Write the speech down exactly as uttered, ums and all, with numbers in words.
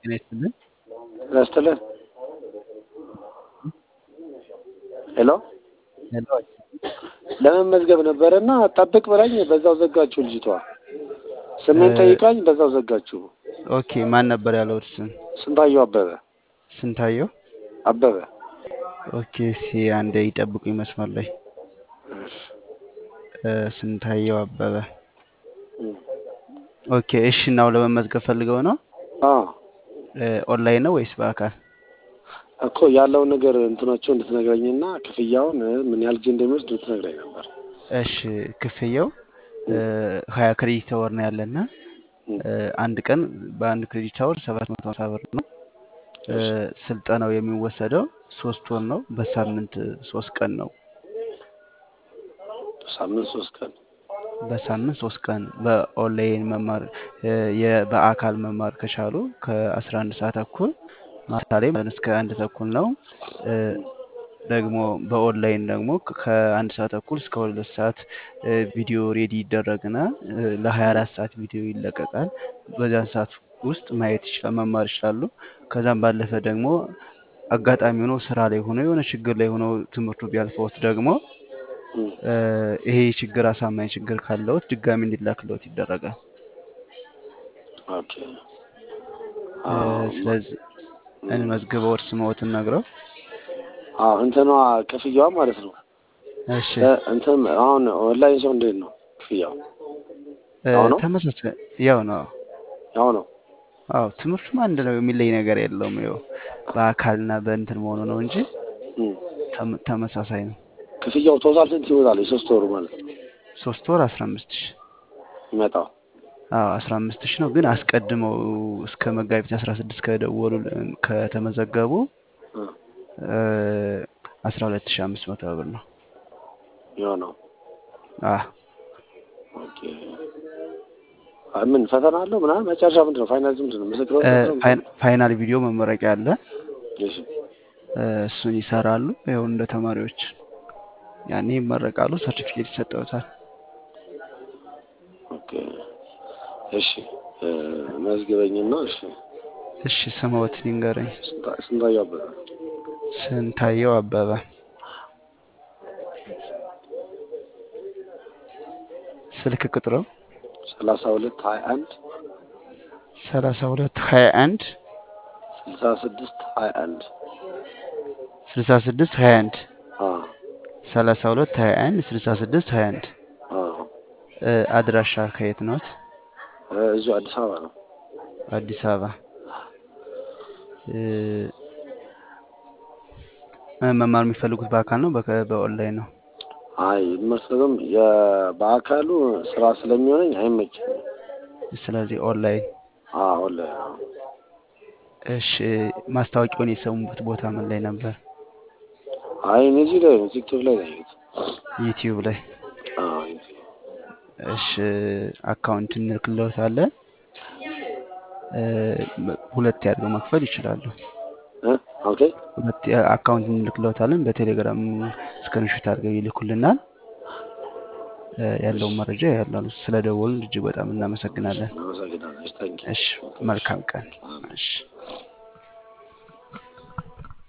ጤና ይስጥልኝ። ረስተለ ሄሎ ሄሎ ለመመዝገብ ነበርና ጠብቅ ብላኝ በዛው ዘጋችሁ ልጅቷ ስሜን እ ጠይቃኝ በዛው ዘጋችሁ። ኦኬ ማን ነበር ያለው እርሱን? ስንታየው አበበ ስንታየው አበበ ኦኬ ሲ አንዴ ይጠብቁኝ መስመር ላይ እ ስንታየው አበበ ኦኬ እሺ ነው ለመመዝገብ ፈልገው ነው? አዎ እ ኦንላይን ነው ወይስ በአካል? እኮ ያለው ነገር እንትናቸው እንድትነግረኝና ክፍያውን ምን ያህል ጊዜ እንደሚወስድ እንድትነግረኝ ነበር። እሺ ክፍያው እ ሀያ ክሬዲት አወር ነው ያለና እ አንድ ቀን በአንድ ክሬዲት አወር ሰባት መቶ ሃምሳ ብር ነው። እ ስልጠናው የሚወሰደው ሶስት ወር ነው። በሳምንት ሶስት ቀን ነው። ሳምንት ሶስት ቀን በሳምንት ሶስት ቀን በኦንላይን መማር እ የበአካል መማር ከቻሉ ከአስራ አንድ ሰዓት ተኩል ማታ ላይ ማለት እስከ አንድ ተኩል ነው። እ ደግሞ በኦንላይን ደግሞ ከአንድ ሰዓት ተኩል እስከ ሁለት ሰዓት እ ቪዲዮ ሬዲ ይደረግና እ ለሀያ አራት ሰዓት ቪዲዮ ይለቀቃል። በዛን ሰዓት ውስጥ ማየት ይችላል መማር ይችላሉ። ከዛም ባለፈ ደግሞ አጋጣሚ ሆኖ ስራ ላይ ሆኖ የሆነ ችግር ላይ ሆኖ ትምህርቱ ቢያልፈውት ደግሞ እ ይሄ ችግር አሳማኝ ችግር ካለውት ድጋሚ እንዲላክልዎት ይደረጋል። ኦኬ እ አዎ ስለዚህ እንመዝግበው እርስ መሆትን ነግረው አዎ እንትኗ ክፍያዋ ማለት ነው። እሺ እ እንትን አሁን ኦንላይን ሰው እንዴት ነው ክፍያው? እ ያው ነው ተመሳሳይ ያው ነው። ያው ነው። አዎ ትምህርቱም አንድ ነው የሚለይ ነገር የለውም። ይኸው በአካልና በእንትን መሆኑ ነው እንጂ እም ተመ- ተመሳሳይ ነው። ክፍያው ቶታል ስንት ይወጣል? የሶስት ወሩ ማለት ነው ሶስት ወር አስራ አምስት ሺህ ይመጣው። አዎ አስራ አምስት ሺህ ነው። ግን አስቀድመው እስከ መጋቢት አስራ ስድስት ከደወሉ ከተመዘገቡ እ እ አስራ ሁለት ሺህ አምስት መቶ ብር ነው። ያው ነው። አ ኦኬ አይ ምን ፈተና አለው ምናምን መጨረሻ ምንድን ነው ፋይናል ምንድን ነው ምስክር እ ወረቀት ነው? ፋይን- ፋይናል ቪዲዮ መመረቂያ አለ። እሺ እ እሱን ይሰራሉ። ይኸው እንደ ተማሪዎች ያኔ ይመረቃሉ። ሰርቲፊኬት ይሰጠውታል። ኦኬ እሺ እ መዝግበኝና እሺ እሺ ስምዎትን ይንገረኝ? ስንታ- ስንታየው አበበ ስንታየው አበበ። ስልክ ቁጥሩ ሰላሳ ሁለት ሀያ አንድ ሰላሳ ሁለት ሀያ አንድ ስልሳ ስድስት ሀያ አንድ ስልሳ ስድስት ሀያ አንድ አ ሰላሳ ሁለት ሀያ አንድ ስልሳ ስድስት ሀያ አንድ አ እ አድራሻ ከየት ነዎት? እ እዚሁ አዲስ አበባ ነው። አዲስ አበባ። እ እ መማር የሚፈልጉት በአካል ነው በከ- በኦንላይን ነው? አይ መስለም የበአካሉ ስራ ስለሚሆነኝ አይመችም። ስለዚህ ኦንላይን። አዎ ላይ እሺ ማስታወቂያውን የሰሙበት ቦታ ምን ላይ ነበር? አይ እዚህ ላይ ነው ቲክቶክ ላይ ነው ያየሁት። ዩቲዩብ ላይ። አዎ እሺ አካውንት እንልክልዎታለን። እ ሁለት ያድርገው መክፈል ይችላሉ። እ ኦኬ ሁለት አካውንት እንልክልዎታለን። በቴሌግራም ስክሪንሾት አድርገው ይልኩልናል። እ ያለውን መረጃ ያላሉ ስለደወሉን እጅግ በጣም እናመሰግናለን። አመሰግናለሁ። ታንኪ እሺ መልካም ቀን። እሺ